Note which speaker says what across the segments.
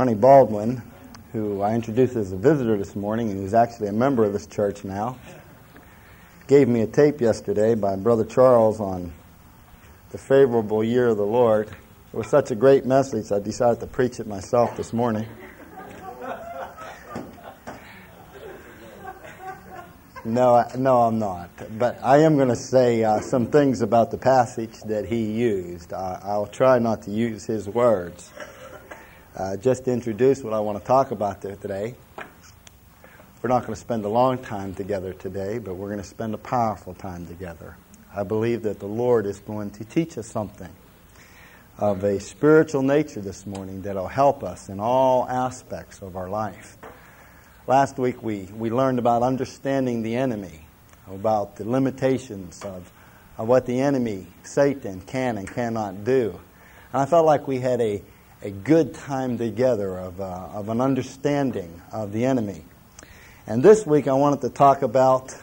Speaker 1: Ronnie Baldwin, who I introduced as a visitor this morning and who's actually a member of this church now, gave me a tape yesterday by Brother Charles on the favorable year of the Lord. It was such a great message, I decided to preach it myself this morning. No, I'm not. But I am going to say some things about the passage that he used. I'll try not to use his words. Just to introduce what I want to talk about there today. We're not going to spend a long time together today, but we're going to spend a powerful time together. I believe that the Lord is going to teach us something of a spiritual nature this morning that will help us in all aspects of our life. Last week we learned about understanding the enemy, about the limitations of what the enemy, Satan, can and cannot do. And I felt like we had a good time together of an understanding of the enemy. And this week I wanted to talk about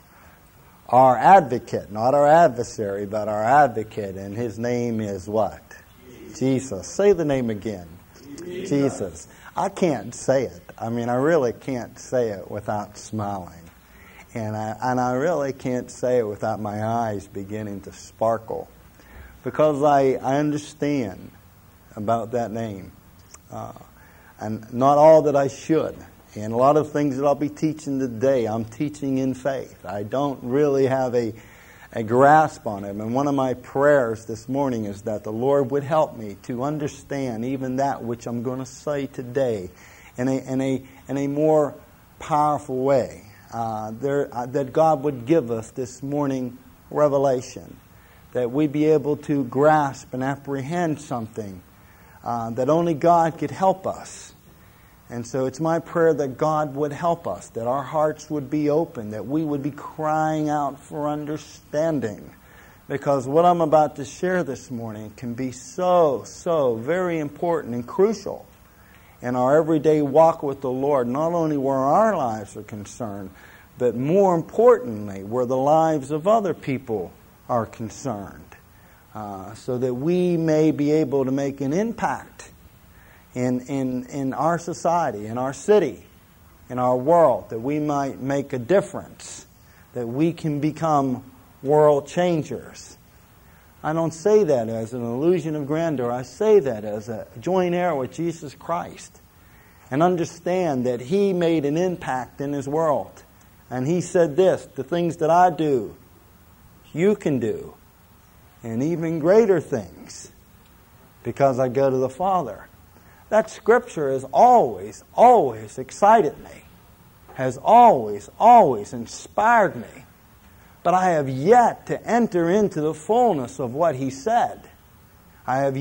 Speaker 1: our advocate, not our adversary, but our advocate, and his name is what? Jesus. Say the name again. Jesus. I can't say it. I mean, I really can't say it without smiling. And I really can't say it without my eyes beginning to sparkle. Because I understand about that name. And not all that I should. And a lot of things that I'll be teaching today, I'm teaching in faith. I don't really have a grasp on it. And one of my prayers this morning is that the Lord would help me to understand even that which I'm going to say today in a more powerful way. That God would give us this morning revelation. That we'd be able to grasp and apprehend something that only God could help us. And so it's my prayer that God would help us, that our hearts would be open, that we would be crying out for understanding. Because what I'm about to share this morning can be so very important and crucial in our everyday walk with the Lord, not only where our lives are concerned, but more importantly, where the lives of other people are concerned. So that we may be able to make an impact in our society, in our city, in our world, that we might make a difference, that we can become world changers. I don't say that as an illusion of grandeur. I say that as a joint heir with Jesus Christ and understand that He made an impact in His world. And He said this, the things that I do, you can do, and even greater things, because I go to the Father. That scripture has always excited me, has always inspired me. But I have yet to enter into the fullness of what He said. I have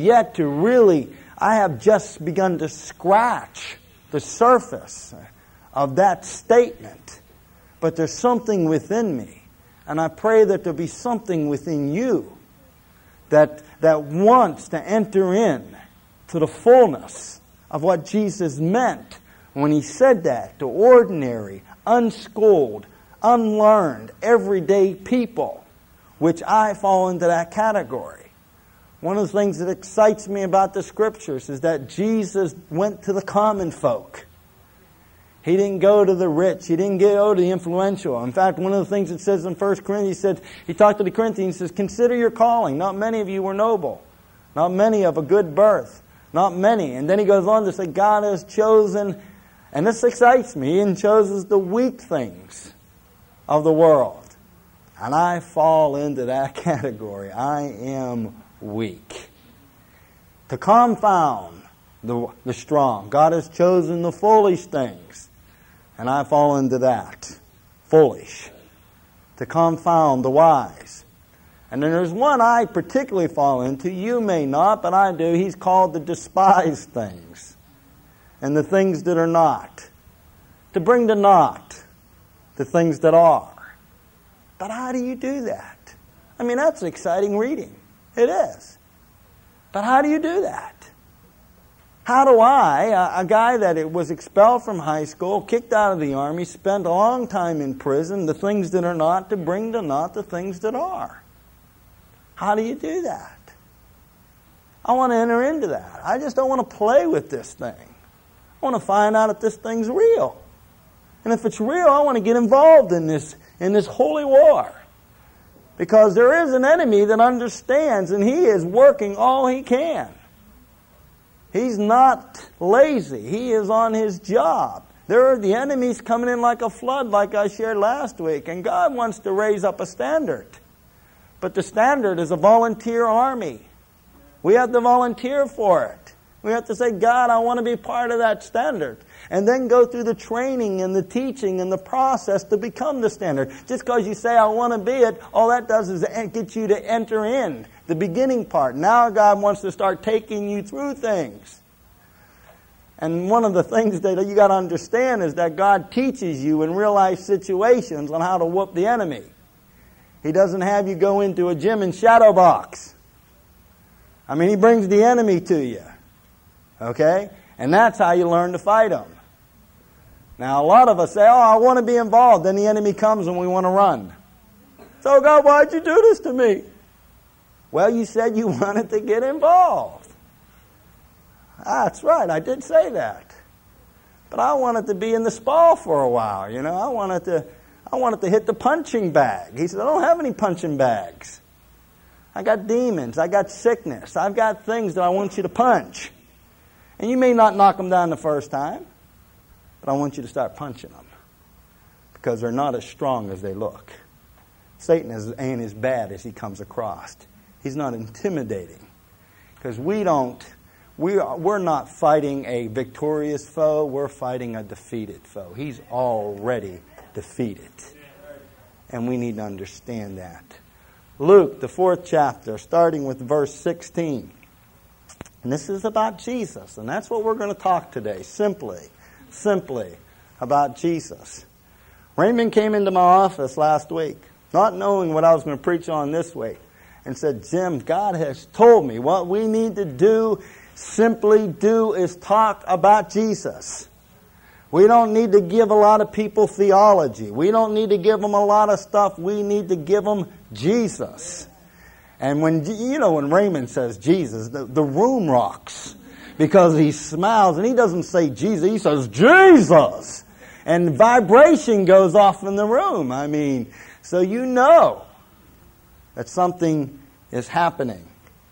Speaker 1: just begun to scratch the surface of that statement. But there's something within me, and I pray that there'll be something within you that wants to enter in to the fullness of what Jesus meant when He said that to ordinary, unschooled, unlearned, everyday people, which I fall into that category. One of the things that excites me about the Scriptures is that Jesus went to the common folk. He didn't go to the rich. He didn't go to the influential. In fact, one of the things it says in 1 Corinthians, He talked to the Corinthians, He says, consider your calling. Not many of you were noble. Not many of a good birth. Not many. And then he goes on to say, God has chosen, and this excites me, He chooses the weak things of the world. And I fall into that category. I am weak. To confound the strong. God has chosen the foolish things. And I fall into that. Foolish. To confound the wise. And then there's one I particularly fall into. You may not, but I do. He's called the despised things. And the things that are not. To bring to naught the things that are. But how do you do that? I mean, that's exciting reading. It is. But how do you do that? How do I, a guy that was expelled from high school, kicked out of the army, spent a long time in prison, the things that are not to bring to naught the things that are? How do you do that? I want to enter into that. I just don't want to play with this thing. I want to find out if this thing's real. And if it's real, I want to get involved in this holy war. Because there is an enemy that understands, and he is working all he can. He's not lazy. He is on his job. The enemy's coming in like a flood, like I shared last week. And God wants to raise up a standard. But the standard is a volunteer army. We have to volunteer for it. We have to say, God, I want to be part of that standard. And then go through the training and the teaching and the process to become the standard. Just because you say, I want to be it, all that does is get you to enter in the beginning part. Now God wants to start taking you through things. And one of the things that you got to understand is that God teaches you in real life situations on how to whoop the enemy. He doesn't have you go into a gym and shadow box. I mean, He brings the enemy to you. Okay? And that's how you learn to fight him. Now, a lot of us say, oh, I want to be involved. Then the enemy comes and we want to run. So, God, why'd you do this to me? Well, you said you wanted to get involved. That's right, I did say that. But I wanted to be in the spa for a while, you know. I wanted to hit the punching bag. He said, I don't have any punching bags. I got demons. I got sickness. I've got things that I want you to punch. And you may not knock them down the first time, but I want you to start punching them. Because they're not as strong as they look. Satan ain't as bad as he comes across. He's not intimidating. Because we're not fighting a victorious foe. We're fighting a defeated foe. He's already defeated. And we need to understand that. Luke, the 4th chapter, starting with verse 16. And this is about Jesus. And that's what we're going to talk today. Simply about Jesus. Raymond came into my office last week, not knowing what I was going to preach on this week, and said, Jim, God has told me what we need to do, simply do, is talk about Jesus. We don't need to give a lot of people theology. We don't need to give them a lot of stuff. We need to give them Jesus. And when Raymond says Jesus, the room rocks. Because he smiles and he doesn't say Jesus, he says Jesus. And vibration goes off in the room. I mean, so you know that something is happening.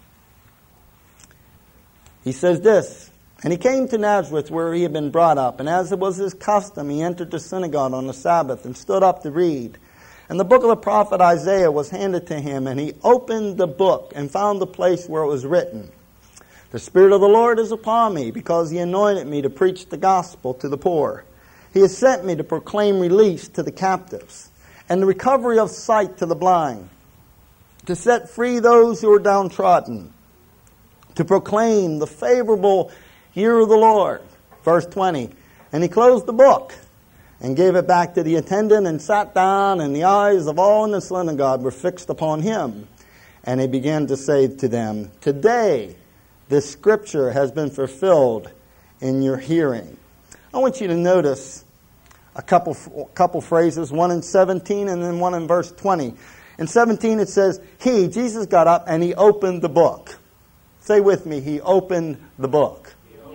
Speaker 1: He says this, and he came to Nazareth where he had been brought up, and as it was his custom, he entered the synagogue on the Sabbath and stood up to read. And the book of the prophet Isaiah was handed to him, and he opened the book and found the place where it was written, The Spirit of the Lord is upon me, because He anointed me to preach the gospel to the poor. He has sent me to proclaim release to the captives, and the recovery of sight to the blind, to set free those who are downtrodden, to proclaim the favorable year of the Lord. Verse 20, and he closed the book and gave it back to the attendant and sat down, and the eyes of all in the synagogue were fixed upon him. And he began to say to them, Today this scripture has been fulfilled in your hearing. I want you to notice a couple phrases, one in 17 and then one in verse 20. In 17 it says, Jesus got up and he opened the book. Say with me, he opened the book.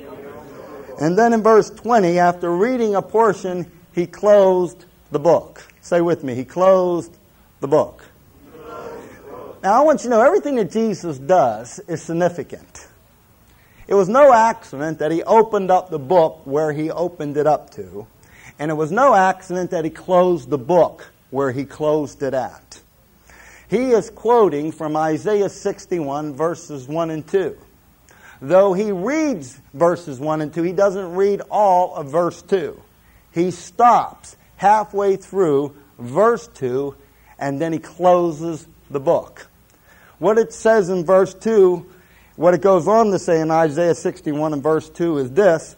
Speaker 1: And then in verse 20, after reading a portion, he closed the book. Say with me, he closed the book. Now I want you to know, everything that Jesus does is significant. It was no accident that he opened up the book where he opened it up to. And it was no accident that he closed the book where he closed it at. He is quoting from Isaiah 61, verses 1 and 2. Though he reads verses 1 and 2, he doesn't read all of verse 2. He stops halfway through verse 2, and then he closes the book. What it says in verse 2, what it goes on to say in Isaiah 61 and verse 2 is this,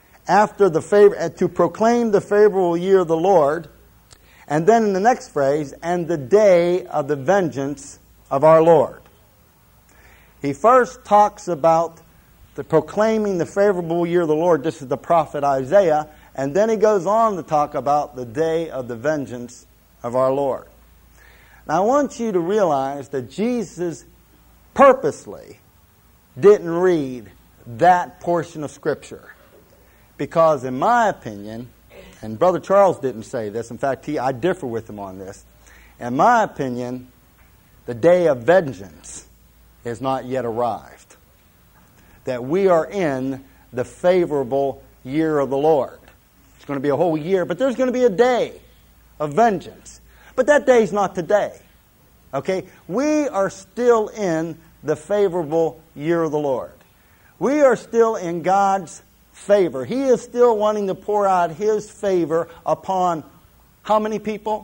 Speaker 1: to proclaim the favorable year of the Lord, and then in the next phrase, and the day of the vengeance of our Lord. He first talks about the proclaiming the favorable year of the Lord. This is the prophet Isaiah. And then he goes on to talk about the day of the vengeance of our Lord. Now I want you to realize that Jesus purposely didn't read that portion of Scripture, Because in my opinion, and Brother Charles didn't say this, in fact, I differ with him on this. In my opinion, the day of vengeance has not yet arrived. That we are in the favorable year of the Lord. It's going to be a whole year, but there's going to be a day of vengeance. But that day's not today. Okay? We are still in the favorable year of the Lord. We are still in God's favor. He is still wanting to pour out His favor upon how many people?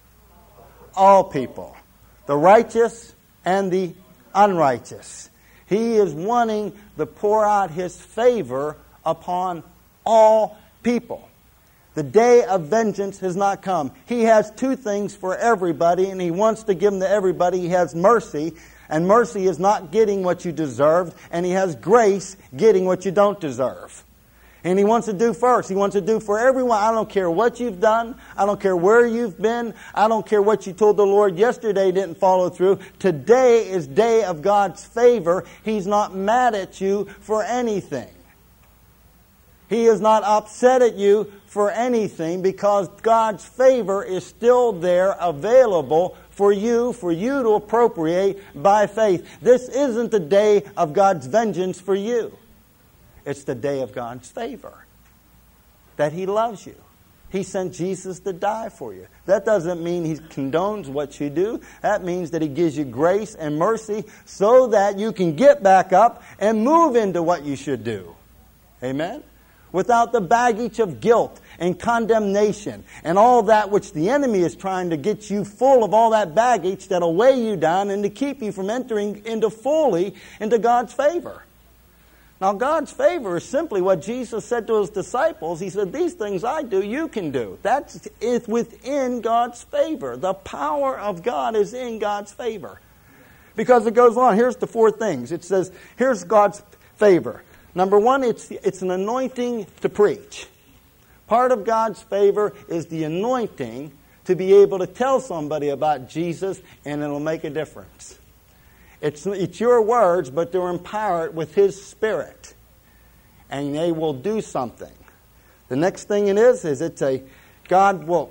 Speaker 1: All people. The righteous and the unrighteous. He is wanting to pour out His favor upon all people. The day of vengeance has not come. He has two things for everybody, and He wants to give them to everybody. He has mercy, and mercy is not getting what you deserved, and He has grace, getting what you don't deserve. And He wants to do first. He wants to do for everyone. I don't care what you've done. I don't care where you've been. I don't care what you told the Lord yesterday didn't follow through. Today is day of God's favor. He's not mad at you for anything. He is not upset at you for anything because God's favor is still there available for you to appropriate by faith. This isn't the day of God's vengeance for you. It's the day of God's favor. That He loves you. He sent Jesus to die for you. That doesn't mean He condones what you do. That means that He gives you grace and mercy so that you can get back up and move into what you should do. Amen? Without the baggage of guilt and condemnation and all that which the enemy is trying to get you full of, all that baggage that'll weigh you down and to keep you from entering fully into God's favor. Now, God's favor is simply what Jesus said to His disciples. He said, these things I do, you can do. That is within God's favor. The power of God is in God's favor. Because it goes on. Here's the four things. It says, here's God's favor. Number one, it's an anointing to preach. Part of God's favor is the anointing to be able to tell somebody about Jesus, and it'll make a difference. It's your words, but they're empowered with His Spirit. And they will do something. The next thing it is God's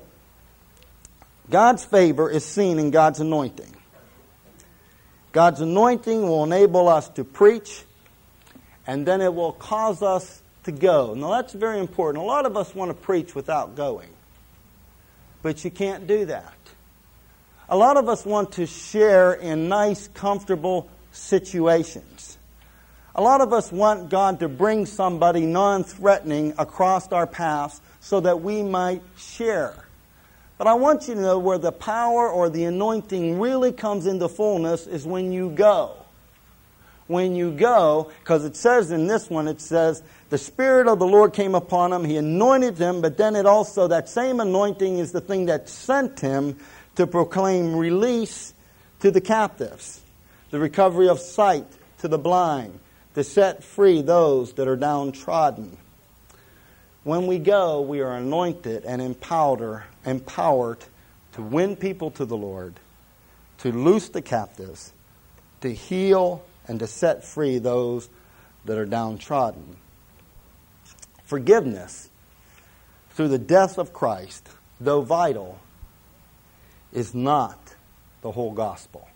Speaker 1: favor is seen in God's anointing. God's anointing will enable us to preach, and then it will cause us to go. Now that's very important. A lot of us want to preach without going. But you can't do that. A lot of us want to share in nice, comfortable situations. A lot of us want God to bring somebody non-threatening across our paths so that we might share. But I want you to know where the power or the anointing really comes into fullness is when you go. When you go, because it says in this one, it says, the Spirit of the Lord came upon Him, He anointed Him, but then it also, that same anointing is the thing that sent Him to proclaim release to the captives, the recovery of sight to the blind, to set free those that are downtrodden. When we go, we are anointed and empowered to win people to the Lord, to loose the captives, to heal and to set free those that are downtrodden. Forgiveness through the death of Christ, though vital, is not the whole gospel.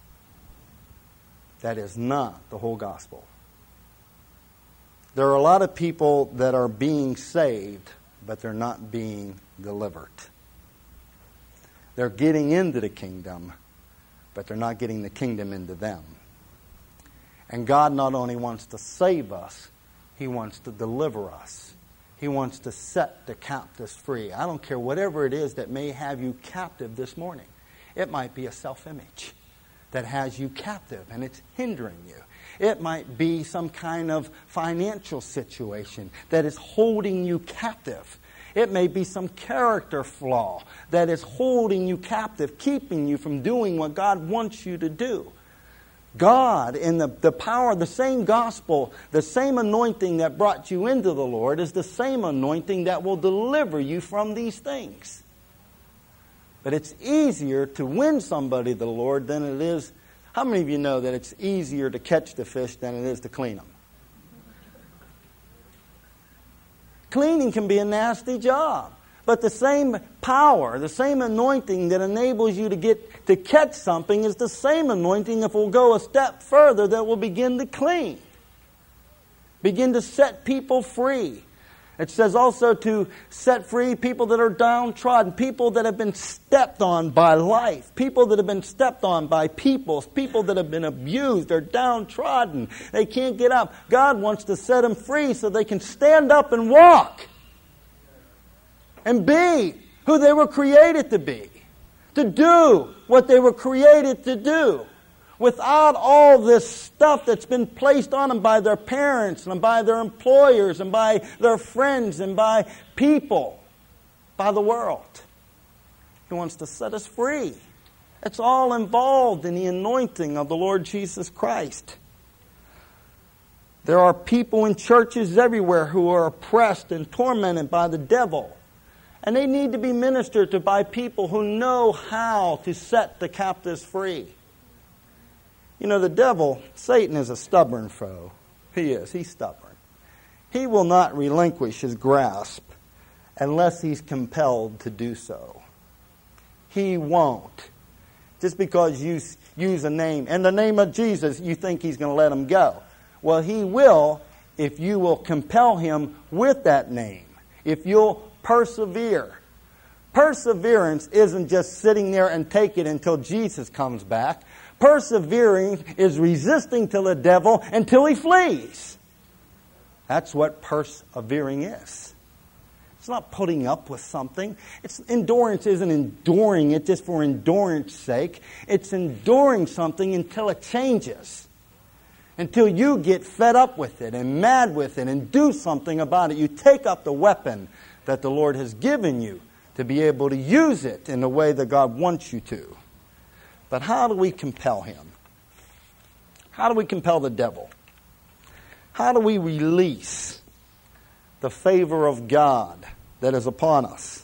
Speaker 1: That is not the whole gospel. There are a lot of people that are being saved, but they're not being delivered. They're getting into the kingdom, but they're not getting the kingdom into them. And God not only wants to save us, He wants to deliver us. He wants to set the captives free. I don't care whatever it is that may have you captive this morning. It might be a self-image that has you captive and it's hindering you. It might be some kind of financial situation that is holding you captive. It may be some character flaw that is holding you captive, keeping you from doing what God wants you to do. God, in the power of the same gospel, the same anointing that brought you into the Lord is the same anointing that will deliver you from these things. But it's easier to win somebody to the Lord than it is. How many of you know that it's easier to catch the fish than it is to clean them? Cleaning can be a nasty job. But the same power, the same anointing that enables you to catch something is the same anointing, if we'll go a step further, that will begin to clean. Begin to set people free. It says also to set free people that are downtrodden, people that have been stepped on by life, people that have been stepped on by people that have been abused, they're downtrodden, they can't get up. God wants to set them free so they can stand up and walk and be who they were created to be, to do what they were created to do, without all this stuff that's been placed on them by their parents and by their employers and by their friends and by people, by the world. He wants to set us free. It's all involved in the anointing of the Lord Jesus Christ. There are people in churches everywhere who are oppressed and tormented by the devil. And they need to be ministered to by people who know how to set the captives free. You know, the devil, Satan, is a stubborn foe. He is. He's stubborn. He will not relinquish his grasp unless he's compelled to do so. He won't. Just because you use a name, in the name of Jesus, you think he's going to let him go. Well, he will if you will compel him with that name. If you'll persevere. Perseverance isn't just sitting there and take it until Jesus comes back. Persevering is resisting to the devil until he flees. That's what persevering is. It's not putting up with something. Endurance isn't enduring it just for endurance sake. It's enduring something until it changes. Until you get fed up with it and mad with it and do something about it. You take up the weapon that the Lord has given you to be able to use it in the way that God wants you to. But how do we compel him? How do we compel the devil? How do we release the favor of God that is upon us?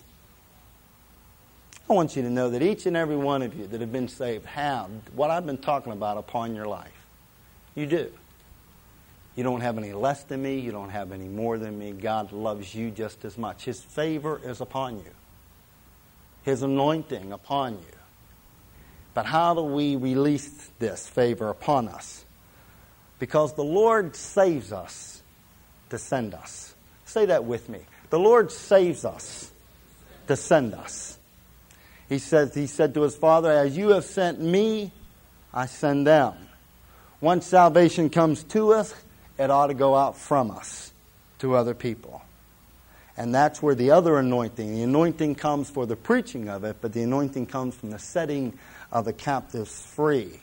Speaker 1: I want you to know that each and every one of you that have been saved have what I've been talking about upon your life. You do. You don't have any less than me. You don't have any more than me. God loves you just as much. His favor is upon you. His anointing upon you. But how do we release this favor upon us? Because the Lord saves us to send us. Say that with me. The Lord saves us to send us. He said to his Father, as you have sent me, I send them. Once salvation comes to us, it ought to go out from us to other people. And that's where the other anointing, the anointing comes for the preaching of it, but the anointing comes from the setting of the captives free.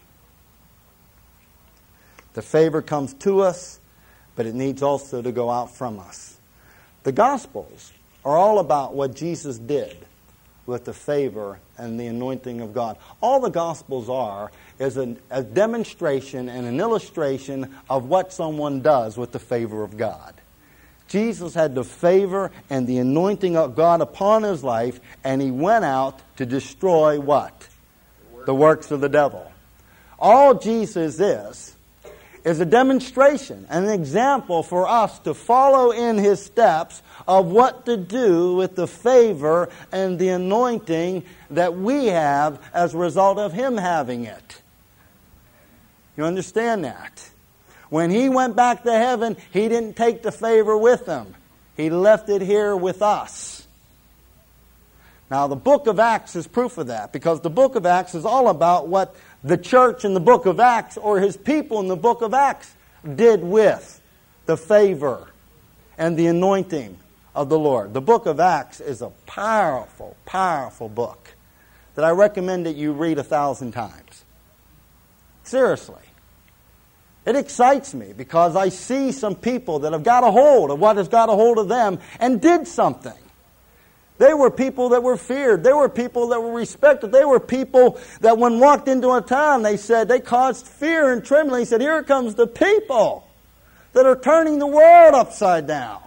Speaker 1: The favor comes to us, but it needs also to go out from us. The Gospels are all about what Jesus did with the favor and the anointing of God. All the Gospels are is a demonstration and an illustration of what someone does with the favor of God. Jesus had the favor and the anointing of God upon his life, and he went out to destroy what? The works of the devil. All Jesus is a demonstration, an example for us to follow in his steps of what to do with the favor and the anointing that we have as a result of him having it. You understand that? When he went back to heaven, he didn't take the favor with him. He left it here with us. Now, the book of Acts is proof of that, because the book of Acts is all about what the church in the book of Acts, or his people in the book of Acts, did with the favor and the anointing of the Lord. The book of Acts is a powerful, powerful book that I recommend that you read 1,000 times. Seriously. It excites me because I see some people that have got a hold of what has got a hold of them and did something. They were people that were feared. They were people that were respected. They were people that when walked into a town, they said they caused fear and trembling. He said, here comes the people that are turning the world upside down.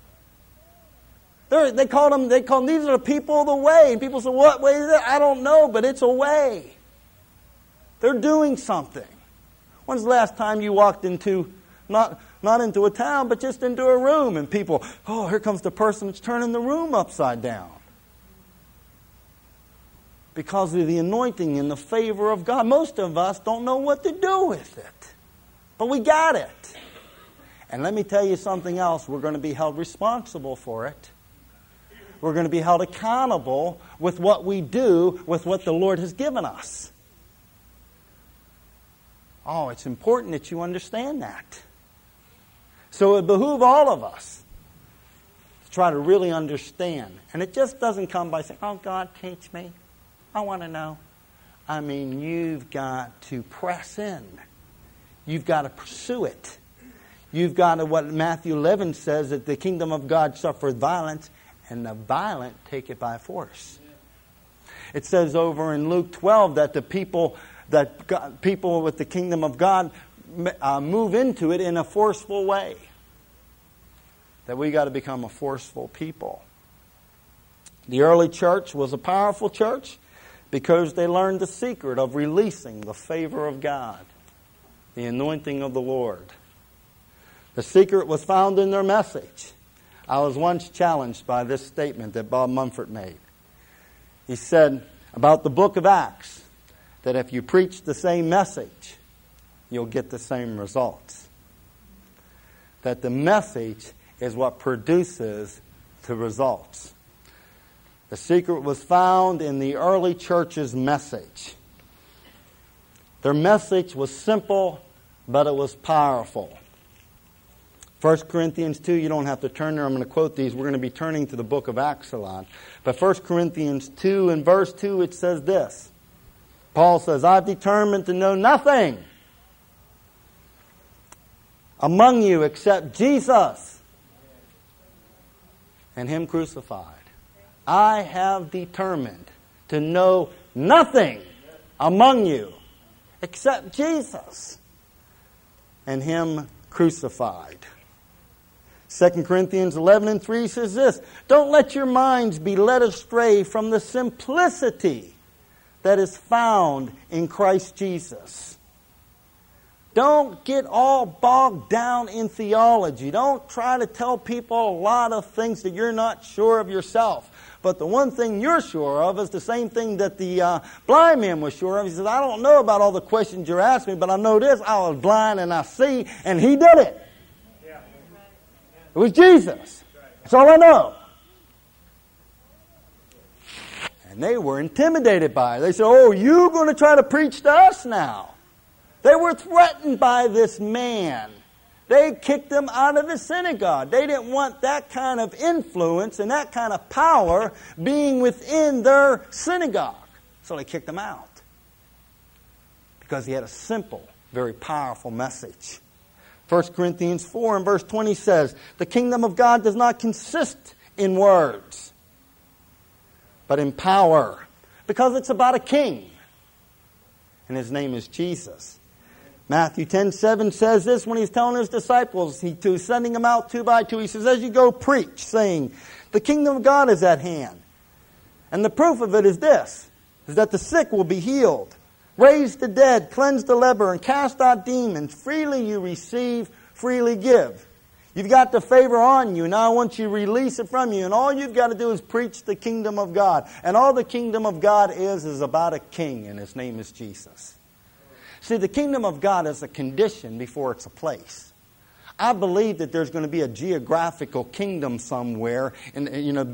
Speaker 1: They called them, these are the people of the way. And people said, what way is it? I don't know, but it's a way. They're doing something. When's the last time you walked into, not Not into a town, but just into a room. And people, oh, here comes the person that's turning the room upside down. Because of the anointing and the favor of God. Most of us don't know what to do with it. But we got it. And let me tell you something else. We're going to be held responsible for it. We're going to be held accountable with what we do with what the Lord has given us. Oh, it's important that you understand that. So it behooves all of us to try to really understand. And it just doesn't come by saying, oh, God, teach me. I want to know. I mean, you've got to press in. You've got to pursue it. You've got to, what Matthew 11 says, that the kingdom of God suffereth violence, and the violent take it by force. It says over in Luke 12 that the people with the kingdom of God move into it in a forceful way. That we got to become a forceful people. The early church was a powerful church because they learned the secret of releasing the favor of God, the anointing of the Lord. The secret was found in their message. I was once challenged by this statement that Bob Mumford made. He said about the book of Acts that if you preach the same message, you'll get the same results. That the message is what produces the results. The secret was found in the early church's message. Their message was simple, but it was powerful. 1 Corinthians 2, you don't have to turn there. I'm going to quote these. We're going to be turning to the book of Acts a lot. But 1 Corinthians 2 and verse 2, it says this. Paul says, I've determined to know nothing among you except Jesus and Him crucified. I have determined to know nothing among you except Jesus and Him crucified. 2 Corinthians 11 and 3 says this, don't let your minds be led astray from the simplicity that is found in Christ Jesus. Don't get all bogged down in theology. Don't try to tell people a lot of things that you're not sure of yourself. But the one thing you're sure of is the same thing that the blind man was sure of. He says, I don't know about all the questions you're asking me, but I know this. I was blind and I see, and He did it. It was Jesus. That's all I know. And they were intimidated by it. They said, oh, you're going to try to preach to us now. They were threatened by this man. They kicked him out of the synagogue. They didn't want that kind of influence and that kind of power being within their synagogue. So they kicked him out. Because he had a simple, very powerful message. 1 Corinthians 4 and verse 20 says, the kingdom of God does not consist in words, but in power. Because it's about a king. And His name is Jesus. Matthew 10:7 says this when He's telling His disciples, He's sending them out 2 by 2. He says, as you go, preach, saying, the kingdom of God is at hand. And the proof of it is this, is that the sick will be healed, raise the dead, cleanse the leper, and cast out demons. Freely you receive, freely give. You've got the favor on you. Now I want you to release it from you. And all you've got to do is preach the kingdom of God. And all the kingdom of God is about a king, and His name is Jesus. See, the kingdom of God is a condition before it's a place. I believe that there's going to be a geographical kingdom somewhere. And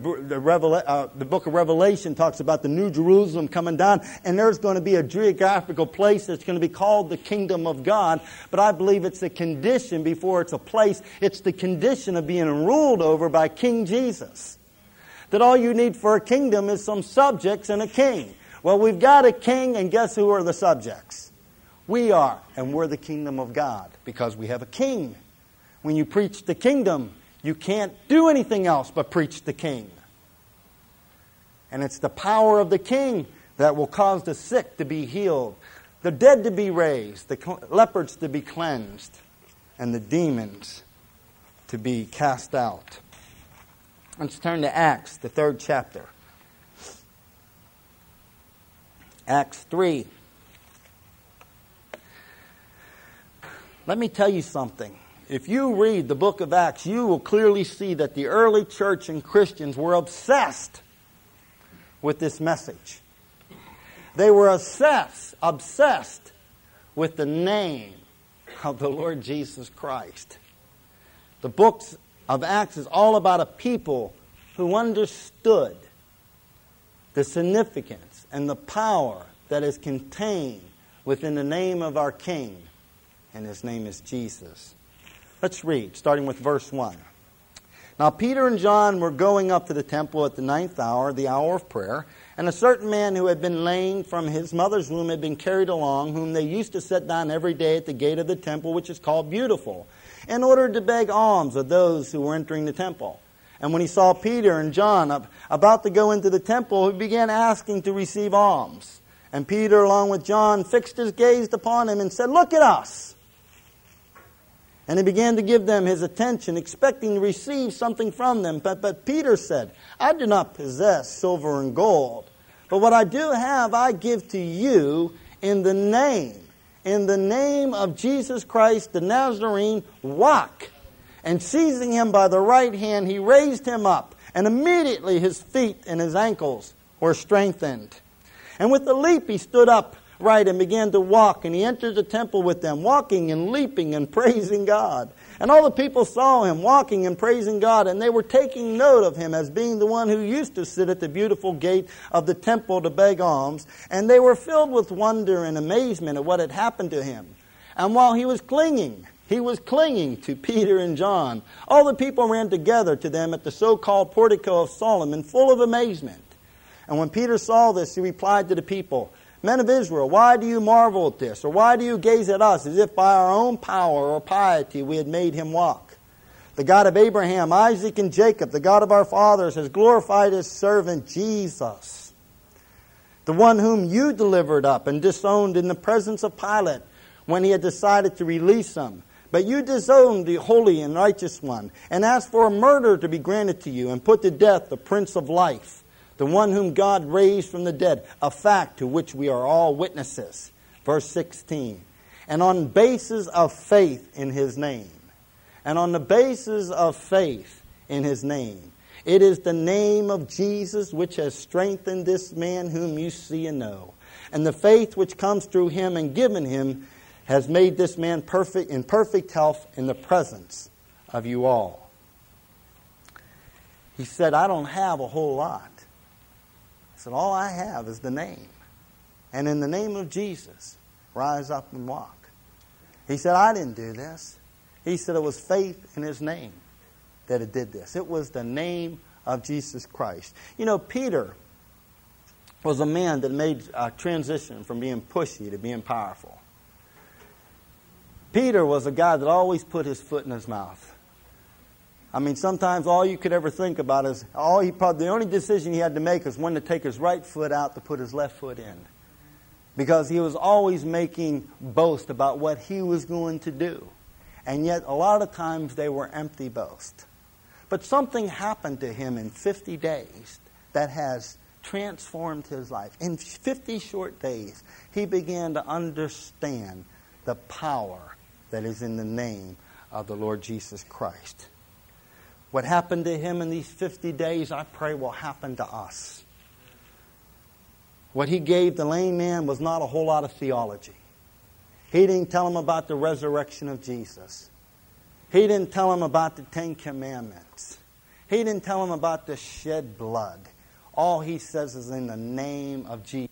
Speaker 1: the book of Revelation talks about the New Jerusalem coming down, and there's going to be a geographical place that's going to be called the kingdom of God. But I believe it's a condition before it's a place. It's the condition of being ruled over by King Jesus. That all you need for a kingdom is some subjects and a king. Well, we've got a king, and guess who are the subjects? We are, and we're the kingdom of God because we have a king. When you preach the kingdom, you can't do anything else but preach the king. And it's the power of the king that will cause the sick to be healed, the dead to be raised, the lepers to be cleansed, and the demons to be cast out. Let's turn to Acts, the 3rd chapter. Acts 3. Let me tell you something. if you read the book of Acts, you will clearly see that the early church and Christians were obsessed with this message. They were obsessed with the name of the Lord Jesus Christ. The book of Acts is all about a people who understood the significance and the power that is contained within the name of our King, and His name is Jesus. Let's read, starting with verse 1. Now Peter and John were going up to the temple at the 9th hour, the hour of prayer, and a certain man who had been lame from his mother's womb had been carried along, whom they used to set down every day at the gate of the temple, which is called Beautiful, in order to beg alms of those who were entering the temple. And when he saw Peter and John about to go into the temple, he began asking to receive alms. And Peter, along with John, fixed his gaze upon him and said, "Look at us." And he began to give them his attention, expecting to receive something from them. But Peter said, "I do not possess silver and gold, but what I do have I give to you in the name of Jesus Christ the Nazarene, walk." And seizing him by the right hand, he raised him up, and immediately his feet and his ankles were strengthened. And with a leap he stood upright and began to walk, and he entered the temple with them, walking and leaping and praising God. And all the people saw him walking and praising God, and they were taking note of him as being the one who used to sit at the beautiful gate of the temple to beg alms. And they were filled with wonder and amazement at what had happened to him. And while he was clinging to Peter and John, all the people ran together to them at the so-called portico of Solomon, full of amazement. And when Peter saw this, he replied to the people, "Men of Israel, why do you marvel at this? Or why do you gaze at us as if by our own power or piety we had made him walk? The God of Abraham, Isaac, and Jacob, the God of our fathers, has glorified His servant Jesus, the one whom you delivered up and disowned in the presence of Pilate when he had decided to release him. But you disowned the holy and righteous one, and asked for a murder to be granted to you, and put to death the Prince of Life, the one whom God raised from the dead, a fact to which we are all witnesses." Verse 16. And on the basis of faith in His name. And on the basis of faith in His name. It is the name of Jesus which has strengthened this man whom you see and know. And the faith which comes through Him and given Him has made this man perfect in perfect health in the presence of you all. He said, "I don't have a whole lot." He said, "All I have is the name. And in the name of Jesus, rise up and walk." He said, "I didn't do this." He said it was faith in His name that it did this. It was the name of Jesus Christ. You know, Peter was a man that made a transition from being pushy to being powerful. Peter was a guy that always put his foot in his mouth. I mean, sometimes all you could ever think about is the only decision he had to make was when to take his right foot out to put his left foot in. Because he was always making boast about what he was going to do. And yet, a lot of times, they were empty boast. But something happened to him in 50 days that has transformed his life. In 50 short days, he began to understand the power that is in the name of the Lord Jesus Christ. What happened to him in these 50 days, I pray, will happen to us. What he gave the lame man was not a whole lot of theology. He didn't tell him about the resurrection of Jesus. He didn't tell him about the 10 Commandments. He didn't tell him about the shed blood. All he says is in the name of Jesus.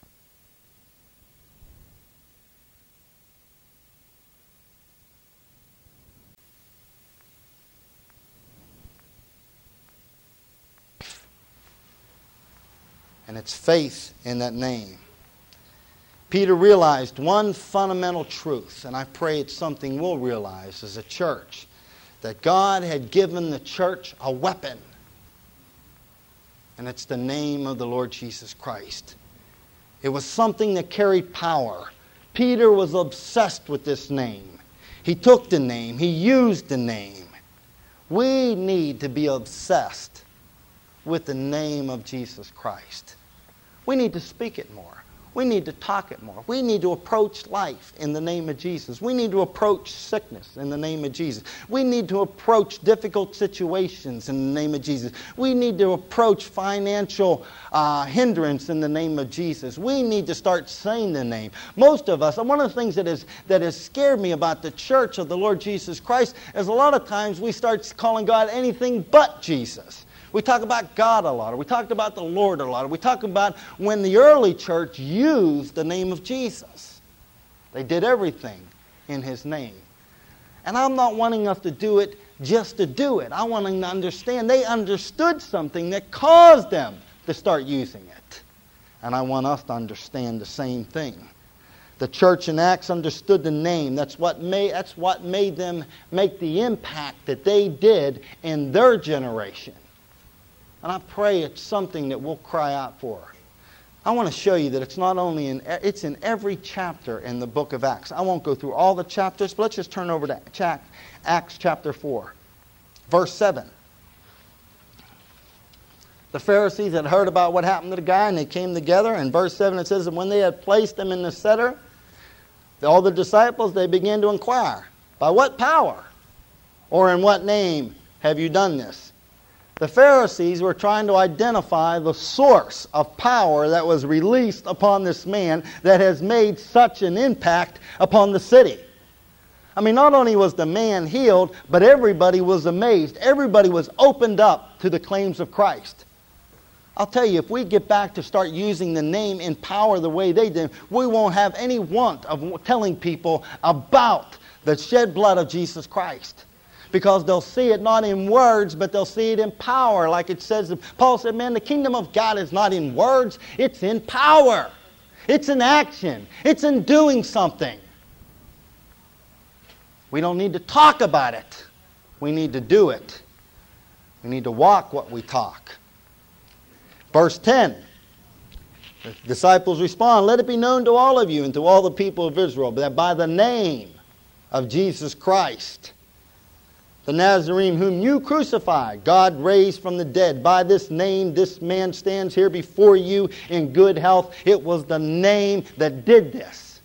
Speaker 1: And it's faith in that name. Peter realized one fundamental truth, and I pray it's something we'll realize as a church, that God had given the church a weapon, and it's the name of the Lord Jesus Christ. It was something that carried power. Peter was obsessed with this name. He took the name. He used the name. We need to be obsessed with the name of Jesus Christ. We need to speak it more. We need to talk it more. We need to approach life in the name of Jesus. We need to approach sickness in the name of Jesus. We need to approach difficult situations in the name of Jesus. We need to approach financial hindrance in the name of Jesus. We need to start saying the name. Most of us, one of the things that has scared me about the church of the Lord Jesus Christ is a lot of times we start calling God anything but Jesus. We talk about God a lot, or we talked about the Lord a lot, or we talk about when the early church used the name of Jesus. They did everything in His name. And I'm not wanting us to do it just to do it. I want them to understand they understood something that caused them to start using it. And I want us to understand the same thing. The church in Acts understood the name. That's what made them make the impact that they did in their generation. And I pray it's something that we'll cry out for. I want to show you that it's not only it's in every chapter in the book of Acts. I won't go through all the chapters, but let's just turn over to Acts chapter 4, verse 7. The Pharisees had heard about what happened to the guy, and they came together. In verse 7 it says, and when they had placed him in the center, all the disciples, they began to inquire, by what power or in what name have you done this? The Pharisees were trying to identify the source of power that was released upon this man that has made such an impact upon the city. I mean, not only was the man healed, but everybody was amazed. Everybody was opened up to the claims of Christ. I'll tell you, if we get back to start using the name in power the way they did, we won't have any want of telling people about the shed blood of Jesus Christ. Because they'll see it not in words, but they'll see it in power. Like it says, Paul said, man, the kingdom of God is not in words, it's in power. It's in action. It's in doing something. We don't need to talk about it. We need to do it. We need to walk what we talk. Verse 10. The disciples respond, let it be known to all of you and to all the people of Israel that by the name of Jesus Christ, the Nazarene whom you crucified, God raised from the dead. By this name, this man stands here before you in good health. It was the name that did this.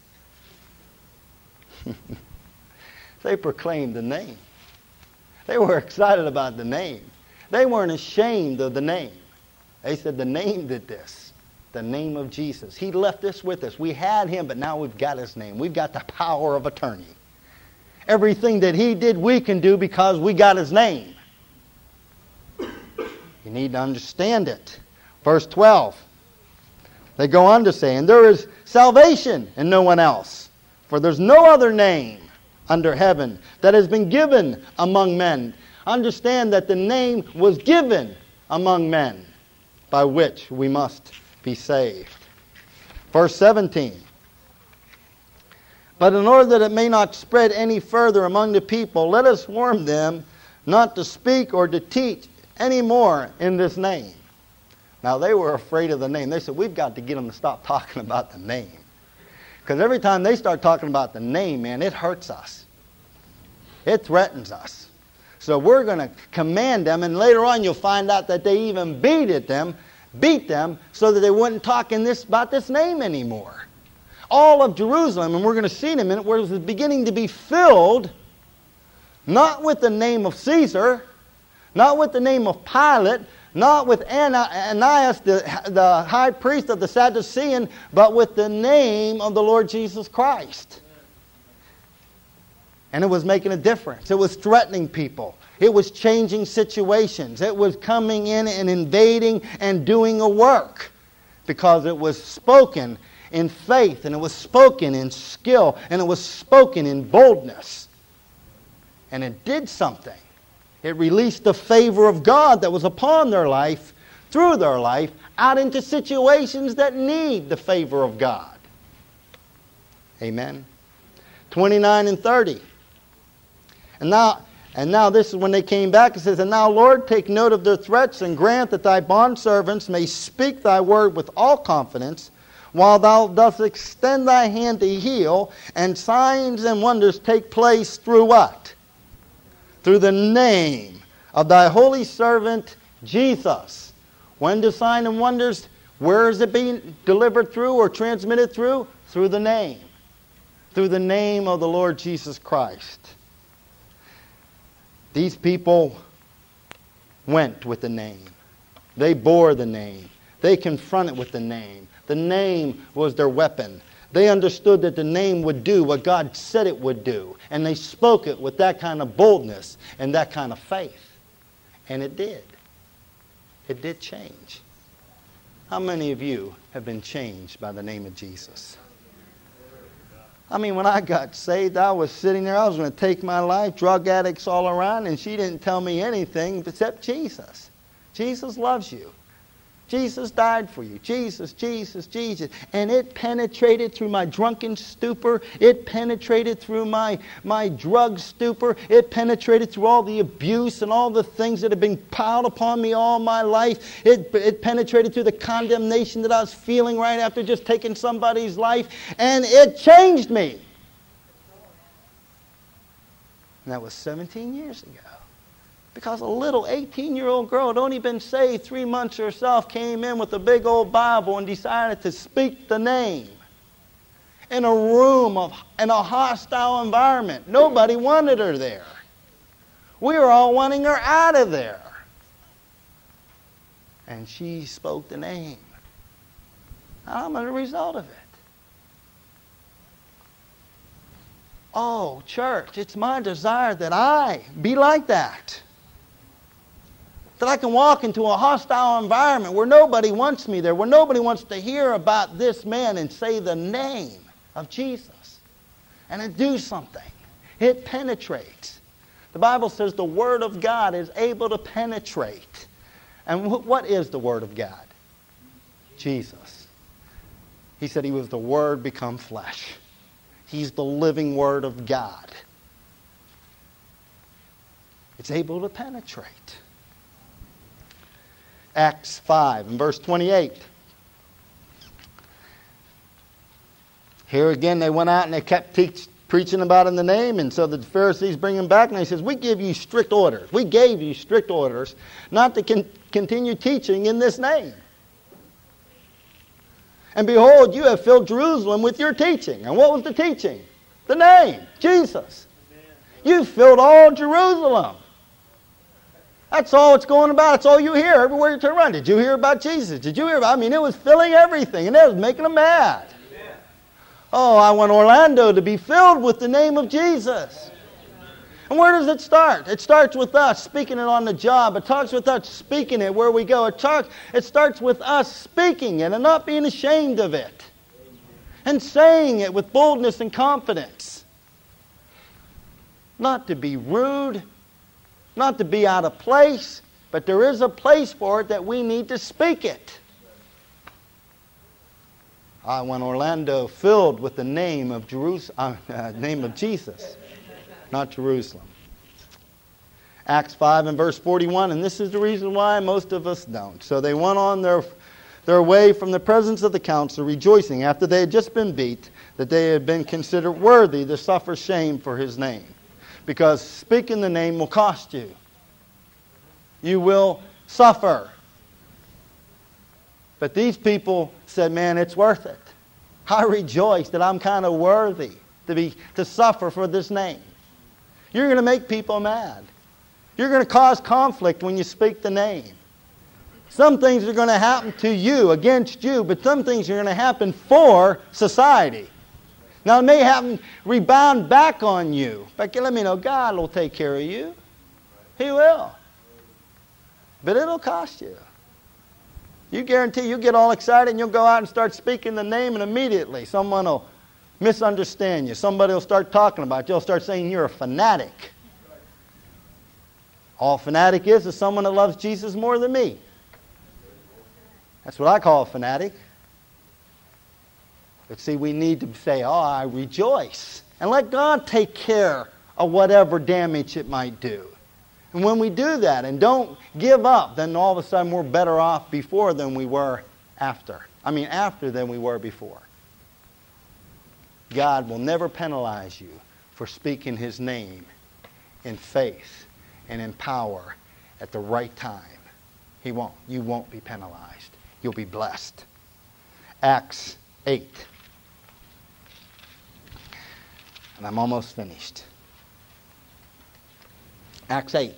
Speaker 1: They proclaimed the name. They were excited about the name. They weren't ashamed of the name. They said the name did this. The name of Jesus. He left this with us. We had Him, but now we've got His name. We've got the power of attorney. Everything that He did, we can do because we got His name. You need to understand it. Verse 12. They go on to say, and there is salvation in no one else, for there's no other name under heaven that has been given among men. Understand that the name was given among men by which we must be saved. Verse 17. But in order that it may not spread any further among the people, let us warn them not to speak or to teach any more in this name. Now they were afraid of the name. They said, we've got to get them to stop talking about the name. Because every time they start talking about the name, man, it hurts us. It threatens us. So we're going to command them, and later on you'll find out that they even beat them so that they wouldn't talk about this name anymore. All of Jerusalem, and we're going to see in a minute, was beginning to be filled not with the name of Caesar, not with the name of Pilate, not with Ananias, the high priest of the Sadducean, but with the name of the Lord Jesus Christ. And it was making a difference. It was threatening people. It was changing situations. It was coming in and invading and doing a work because it was spoken in faith, and it was spoken in skill, and it was spoken in boldness. And it did something. It released the favor of God that was upon their life, through their life, out into situations that need the favor of God. Amen. 29 and 30. And now this is when they came back. It says, and now, Lord, take note of their threats and grant that thy bondservants may speak thy word with all confidence, while thou dost extend thy hand to heal, and signs and wonders take place through what? Through the name of thy holy servant Jesus. When do signs and wonders? Where is it being delivered through or transmitted through? Through the name. Through the name of the Lord Jesus Christ. These people went with the name. They bore the name. They confronted with the name. The name was their weapon. They understood that the name would do what God said it would do. And they spoke it with that kind of boldness and that kind of faith. And it did. It did change. How many of you have been changed by the name of Jesus? I mean, when I got saved, I was sitting there, I was going to take my life, drug addicts all around, and she didn't tell me anything except Jesus. Jesus loves you. Jesus died for you. Jesus, Jesus, Jesus. And it penetrated through my drunken stupor. It penetrated through my drug stupor. It penetrated through all the abuse and all the things that have been piled upon me all my life. It penetrated through the condemnation that I was feeling right after just taking somebody's life. And it changed me. And that was 17 years ago. Because a little 18-year-old girl had only been saved 3 months herself came in with a big old Bible and decided to speak the name in a room in a hostile environment. Nobody wanted her there. We were all wanting her out of there. And she spoke the name. I'm a result of it. Oh, church, it's my desire that I be like that. That I can walk into a hostile environment where nobody wants me there, where nobody wants to hear about this man and say the name of Jesus. And it do something. It penetrates. The Bible says the Word of God is able to penetrate. And what is the Word of God? Jesus. He said He was the Word become flesh. He's the living Word of God. It's able to penetrate. Acts 5 and verse 28. Here again they went out and they kept preaching about in the name. And so the Pharisees bring him back and he says, we give you strict orders. We gave you strict orders not to continue teaching in this name. And behold, you have filled Jerusalem with your teaching. And what was the teaching? The name, Jesus. You filled all Jerusalem. That's all it's going about. That's all you hear everywhere you turn around. Did you hear about Jesus? Did you hear about? I mean, it was filling everything, and it was making them mad. Amen. Oh, I want Orlando to be filled with the name of Jesus. And where does it start? It starts with us speaking it on the job. It starts with us speaking it where we go. It starts with us speaking it and not being ashamed of it. And saying it with boldness and confidence. Not to be rude. Not to be out of place, but there is a place for it that we need to speak it. I want Orlando filled with the name of name of Jesus, not Jerusalem. Acts 5 and verse 41, and this is the reason why most of us don't. So they went on their way from the presence of the council, rejoicing after they had just been beat, that they had been considered worthy to suffer shame for His name. Because speaking the name will cost you. You will suffer. But these people said, man, it's worth it. I rejoice that I'm kind of worthy to suffer for this name. You're going to make people mad. You're going to cause conflict when you speak the name. Some things are going to happen to you, against you, but some things are going to happen for society. Now, it may rebound back on you. But let me know, God will take care of you. He will. But it'll cost you. You guarantee you'll get all excited and you'll go out and start speaking the name, and immediately someone will misunderstand you. Somebody will start talking about you. They'll start saying you're a fanatic. All a fanatic is someone that loves Jesus more than me. That's what I call a fanatic. But see, we need to say, oh, I rejoice. And let God take care of whatever damage it might do. And when we do that and don't give up, then all of a sudden we're better off before than we were after. After than we were before. God will never penalize you for speaking His name in faith and in power at the right time. He won't. You won't be penalized. you'll be blessed. Acts 8. And I'm almost finished. Acts 8.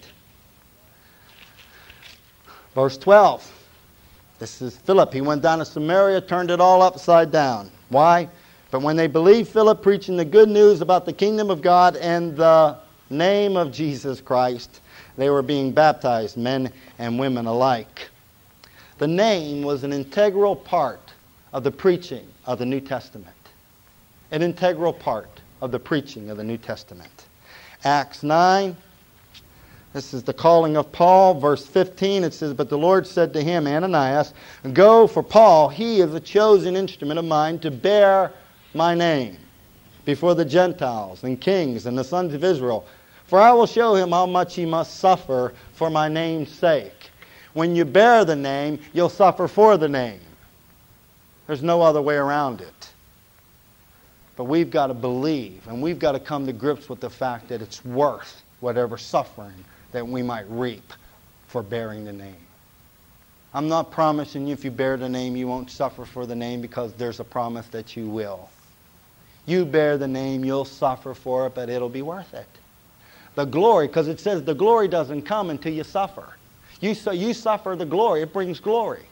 Speaker 1: Verse 12. This is Philip. He went down to Samaria, turned it all upside down. Why? But when they believed Philip preaching the good news about the kingdom of God and the name of Jesus Christ, they were being baptized, men and women alike. The name was an integral part of the preaching of the New Testament. An integral part of the preaching of the New Testament. Acts 9. This is the calling of Paul. Verse 15, it says, But the Lord said to him, Ananias, Go, for Paul, he is a chosen instrument of mine to bear my name before the Gentiles and kings and the sons of Israel. For I will show him how much he must suffer for my name's sake. When you bear the name, you'll suffer for the name. There's no other way around it. But we've got to believe, and we've got to come to grips with the fact that it's worth whatever suffering that we might reap for bearing the name. I'm not promising you if you bear the name you won't suffer for the name, because there's a promise that you will. You bear the name, you'll suffer for it, but it'll be worth it. The glory, because it says the glory doesn't come until you suffer. You suffer the glory, it brings glory.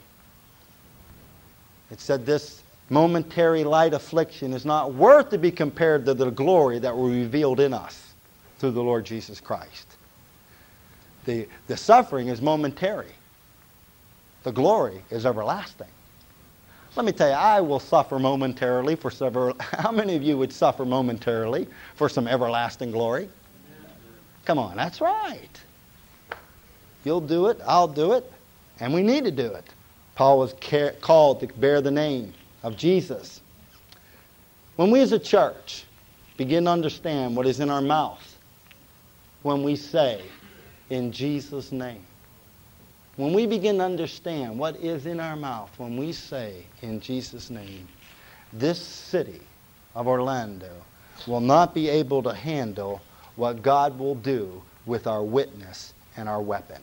Speaker 1: It said this momentary light affliction is not worth to be compared to the glory that will be revealed in us through the Lord Jesus Christ. The suffering is momentary. The glory is everlasting. Let me tell you, I will suffer momentarily for several... How many of you would suffer momentarily for some everlasting glory? Come on, that's right. You'll do it, I'll do it, and we need to do it. Paul was called to bear the name of Jesus. When we as a church begin to understand what is in our mouth when we say, in Jesus' name. When we begin to understand what is in our mouth when we say, in Jesus' name, this city of Orlando will not be able to handle what God will do with our witness and our weapon.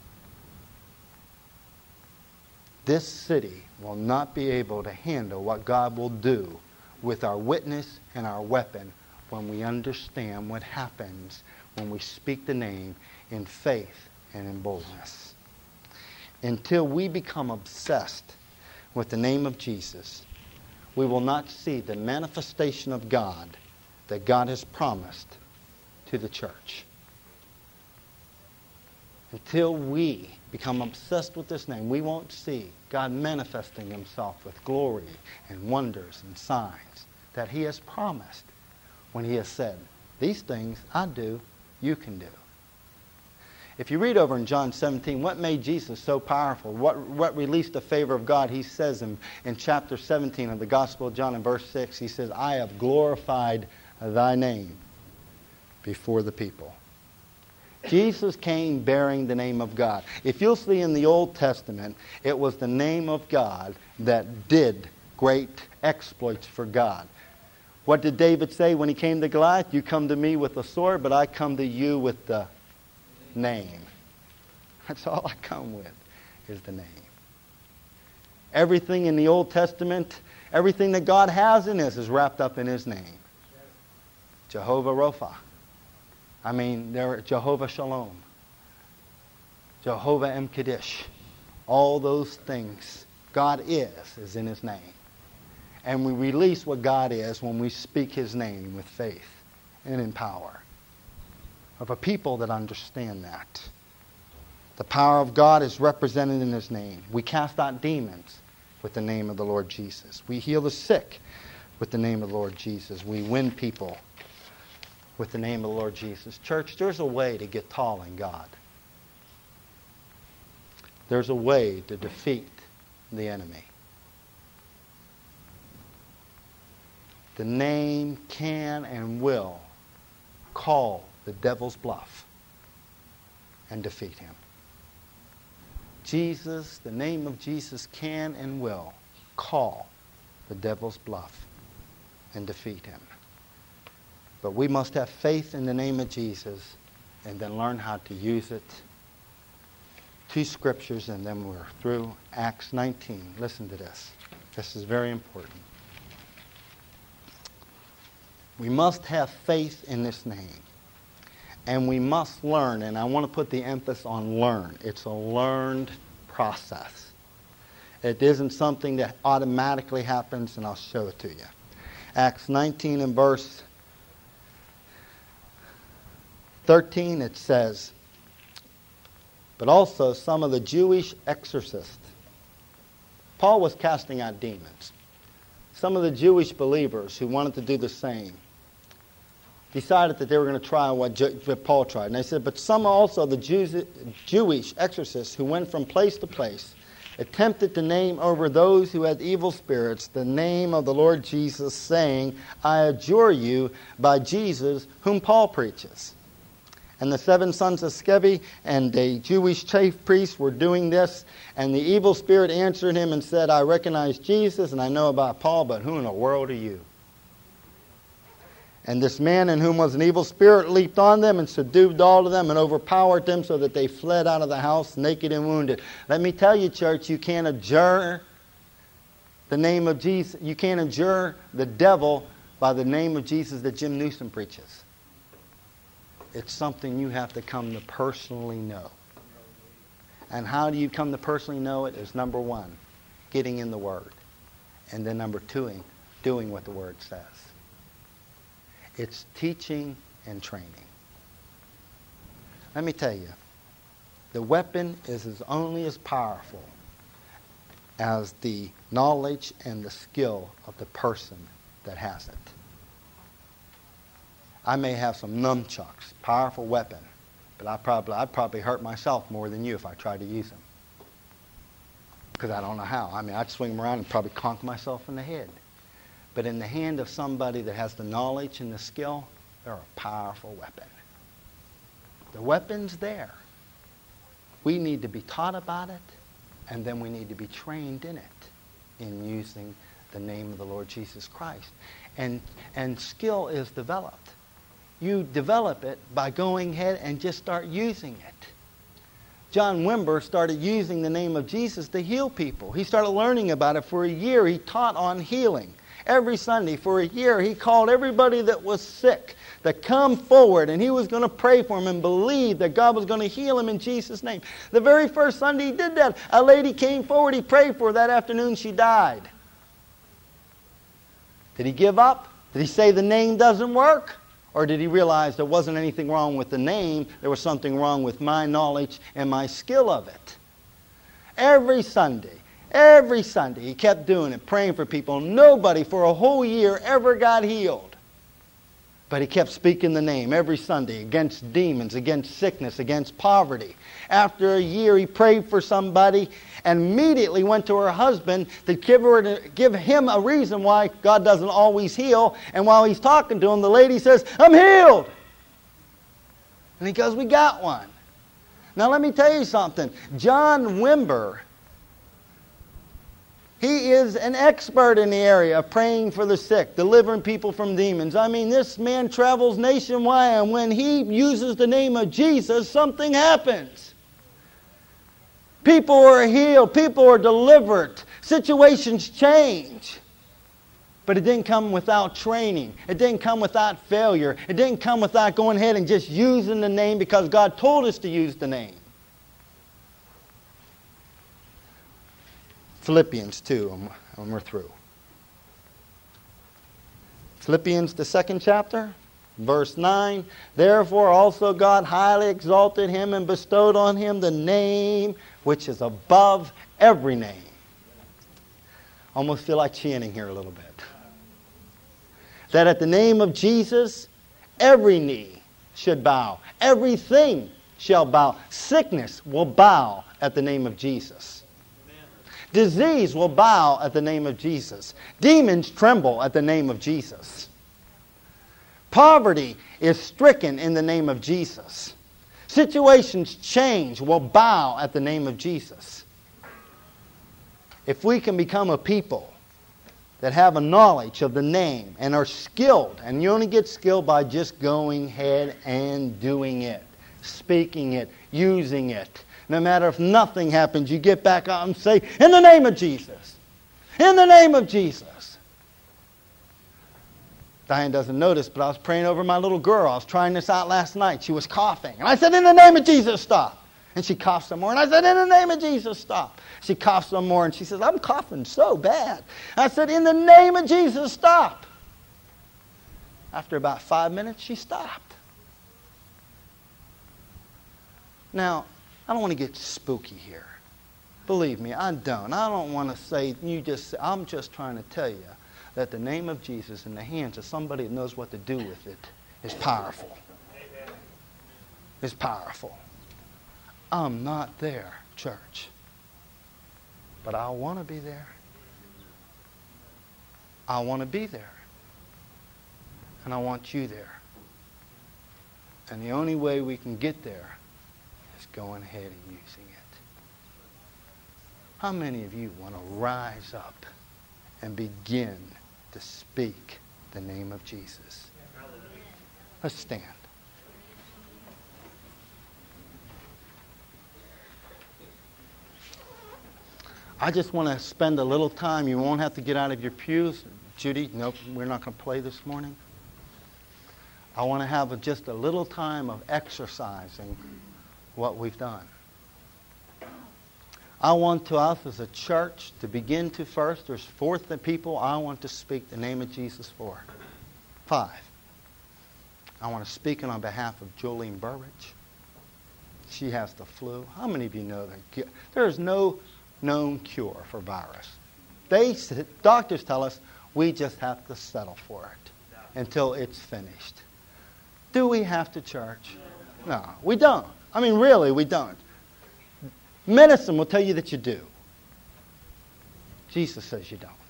Speaker 1: This city will not be able to handle what God will do with our witness and our weapon when we understand what happens when we speak the name in faith and in boldness. Until we become obsessed with the name of Jesus, we will not see the manifestation of God that God has promised to the church. Until we become obsessed with this name, we won't see God manifesting himself with glory and wonders and signs that he has promised when he has said, these things I do, you can do. If you read over in John 17, what made Jesus so powerful? What released the favor of God? He says in chapter 17 of the Gospel of John in verse 6, he says, I have glorified thy name before the people. Jesus came bearing the name of God. If you'll see in the Old Testament, it was the name of God that did great exploits for God. What did David say when he came to Goliath? You come to me with a sword, but I come to you with the name. That's all I come with, is the name. Everything in the Old Testament, everything that God has in us is wrapped up in his name. Jehovah Rapha. Jehovah Shalom. Jehovah M'Kaddesh. All those things God is in his name. And we release what God is when we speak his name with faith and in power. Of a people that understand that. The power of God is represented in his name. We cast out demons with the name of the Lord Jesus. We heal the sick with the name of the Lord Jesus. We win people with the name of the Lord Jesus. Church, there's a way to get tall in God. There's a way to defeat the enemy. The name can and will call the devil's bluff and defeat him. Jesus, the name of Jesus can and will call the devil's bluff and defeat him. But we must have faith in the name of Jesus and then learn how to use it Two scriptures and then we're through. Acts 19. Listen to this. This is very important. We must have faith in this name. And we must learn, and I want to put the emphasis on learn. It's a learned process. It isn't something that automatically happens, and I'll show it to you. Acts 19 and verse 13, it says, but also some of the Jewish exorcists. Paul was casting out demons. Some of the Jewish believers who wanted to do the same decided that they were going to try what Paul tried. And they said, but some also the Jewish exorcists who went from place to place attempted to name over those who had evil spirits the name of the Lord Jesus, saying, I adjure you by Jesus whom Paul preaches. And the 7 sons of Sceva and the Jewish chief priests were doing this. And the evil spirit answered him and said, I recognize Jesus and I know about Paul, but who in the world are you? And this man in whom was an evil spirit leaped on them and subdued all of them and overpowered them so that they fled out of the house naked and wounded. Let me tell you, church, you can't adjure the name of Jesus. You can't adjure the devil by the name of Jesus that Jim Newsom preaches. It's something you have to come to personally know. And how do you come to personally know it? Is number 1, getting in the Word. And then number 2, doing what the Word says. It's teaching and training. Let me tell you, the weapon is only as powerful as the knowledge and the skill of the person that has it. I may have some nunchucks, powerful weapon, but I'd probably hurt myself more than you if I tried to use them. Because I don't know how. I mean, I'd swing them around and probably conk myself in the head. But in the hand of somebody that has the knowledge and the skill, they're a powerful weapon. The weapon's there. We need to be taught about it, and then we need to be trained in it, in using the name of the Lord Jesus Christ. And skill is developed. You develop it by going ahead and just start using it. John Wimber started using the name of Jesus to heal people. He started learning about it for a year. He taught on healing. Every Sunday for a year, he called everybody that was sick to come forward, and he was going to pray for them and believe that God was going to heal him in Jesus' name. The very first Sunday he did that, a lady came forward, he prayed for her. That afternoon she died. Did he give up? Did he say the name doesn't work? Or did he realize there wasn't anything wrong with the name, there was something wrong with my knowledge and my skill of it? Every Sunday, he kept doing it, praying for people. Nobody for a whole year ever got healed. But he kept speaking the name every Sunday against demons, against sickness, against poverty. After a year, he prayed for somebody and immediately went to her husband to give him a reason why God doesn't always heal. And while he's talking to him, the lady says, I'm healed. And he goes, we got one. Now let me tell you something. John Wimber, he is an expert in the area of praying for the sick, delivering people from demons. I mean, this man travels nationwide, and when he uses the name of Jesus, something happens. People are healed. People are delivered. Situations change. But it didn't come without training. It didn't come without failure. It didn't come without going ahead and just using the name because God told us to use the name. Philippians 2, and we're through. Philippians, the 2nd chapter, verse 9. Therefore also God highly exalted him and bestowed on him the name which is above every name. Almost feel like chanting here a little bit. That at the name of Jesus, every knee should bow. Everything shall bow. Sickness will bow at the name of Jesus. Disease will bow at the name of Jesus. Demons tremble at the name of Jesus. Poverty is stricken in the name of Jesus. Situations change, will bow at the name of Jesus. If we can become a people that have a knowledge of the name and are skilled, and you only get skilled by just going ahead and doing it, speaking it, using it, No matter if nothing happens, you get back up and say, in the name of Jesus. In the name of Jesus. Diane doesn't notice, but I was praying over my little girl. I was trying this out last night. She was coughing. And I said, in the name of Jesus, stop. And she coughed some more. And I said, in the name of Jesus, stop. She coughed some more. And she says, I'm coughing so bad. I said, in the name of Jesus, stop. After about 5 minutes, she stopped. Now, I don't want to get spooky here. Believe me, I don't. I don't want to say, I'm just trying to tell you that the name of Jesus in the hands of somebody that knows what to do with it is powerful. It's powerful. I'm not there, church. But I want to be there. I want to be there. And I want you there. And the only way we can get there is going ahead and using it. How many of you want to rise up and begin to speak the name of Jesus? Let's stand. I just want to spend a little time. You won't have to get out of your pews. Judy, nope, we're not going to play this morning. I want to have just a little time of exercising what we've done. I want to us as a church to begin to first, there's 4 people I want to speak the name of Jesus for. 5. I want to speak on behalf of Jolene Burridge. She has the flu. How many of you know that there is no known cure for virus? Doctors tell us we just have to settle for it until it's finished. Do we have to, church? No, we don't. I mean, really, we don't. Medicine will tell you that you do. Jesus says you don't.